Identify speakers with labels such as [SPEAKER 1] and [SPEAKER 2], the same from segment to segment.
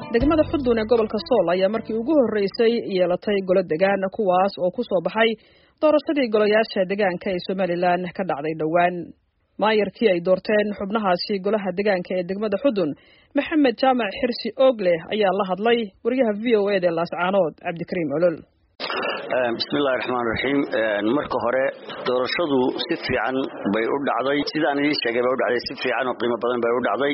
[SPEAKER 1] degmada Xudun ee gobolka Sool ayaa markii ugu horeysay yeelatay golo deegaan kuwaas oo ku soo baxay doorashadii golayaasha deegaanka ee Somaliland ka dhacday dhawaan. maayarkii ay doorteen xubnahaasi golaha deegaanka ee degmada Xudun Maxamed Jaamac Xirsi Oogle ayaa la hadlay wariyaha VOA ee Laascaanood Cabdikariim Olol.
[SPEAKER 2] bismillaahir rahmaanir rahiim marka hore doorashadu si fiican bay u dhacday sidaan idin sheegay bay u dhacday si fiican oo qiimo badan bay u dhacday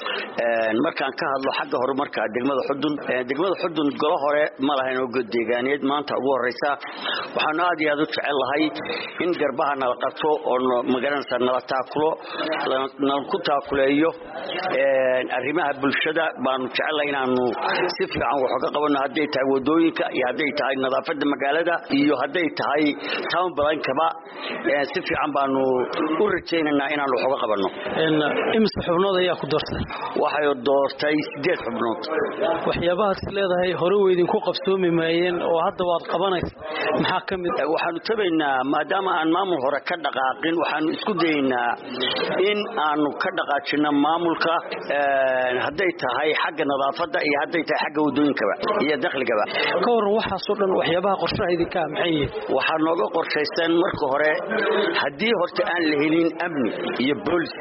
[SPEAKER 2] markaan ka hadlo xagga horumarka degmada Xudun golo hore ma lahayn oo god deegaaneed maanta ugu horeysa waxaan aad iyo aad u jecel lahay in garbaha nala qabto oo magaranaysa nala taakulo nala ku taakuleeyo arrimaha bulshada baan jecelahay inaanu si fiican wax uga qabano haday tahay wadooyinka iyo haday tahay nadaafada magaalada iyo haday tahay town balankaba si fiican baanu u rajaynaynaa inaan wax uga qabano
[SPEAKER 3] imisa xubnood ayaa ku doortay
[SPEAKER 2] waxay doortay 8 xubnood
[SPEAKER 3] waxyaabaha leedahay hore weydin ku qabsoomi maayeen oo hadda waad qabanaysaa maxaa kamid
[SPEAKER 2] waxaanu tabaynaa maadaama aan maamul hore ka dhaqaaqin waxaanu isku dayaynaa in aanu ka dhaqaajino maamulka haday tahay xagga nadaafada iyo haday tahay xagga wadooyinkaba iyo dakhligaba
[SPEAKER 3] ka hor waxa soo dhan waxyaabaha qorshaheedka maxay
[SPEAKER 2] waxa nooga qorshaysan marka hore hadii horta aan la helin amni iyo boolis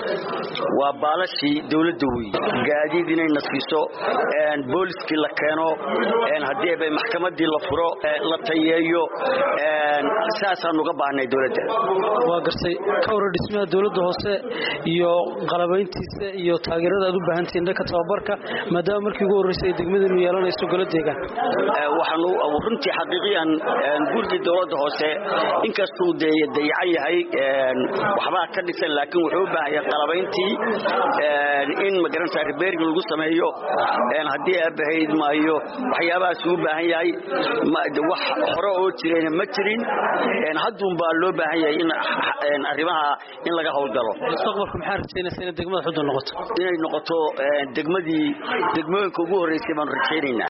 [SPEAKER 2] waa baalashii dawladda weey gaadiid inay nasiiso booliskii la keeno hadii ay maxkamadii la furo la tayeeyo aasaasan uga baahnay dawladda
[SPEAKER 3] waa garsay ka hor dhismaha dawladda hoose iyo qalabayntiisa iyo taageerada aad u baahantiin dadka tababarka maadaama markii ugu horeysay degmadanu yeelanayso golo deegaan
[SPEAKER 2] waxaanu runtii xaqiiqiyan gurdi dawladda hoose inkastoo dayacan yahay waxba ka dhisan laakiin wuxuu u baahan yahay qalabayntii in magaranaysa repair lagu sameeyo hadii ay bahayd maayo waxyaabahaas uu baahan yahay wax hore oo jireen ma jirin haddun baa loo baahan yahay in arrimaha in laga hawlgalo
[SPEAKER 3] mustaqbalku maxaa rajaynaysaa in degmada Xudun noqoto
[SPEAKER 2] inay noqoto degmooyinka ugu horeysay baan rajaynayna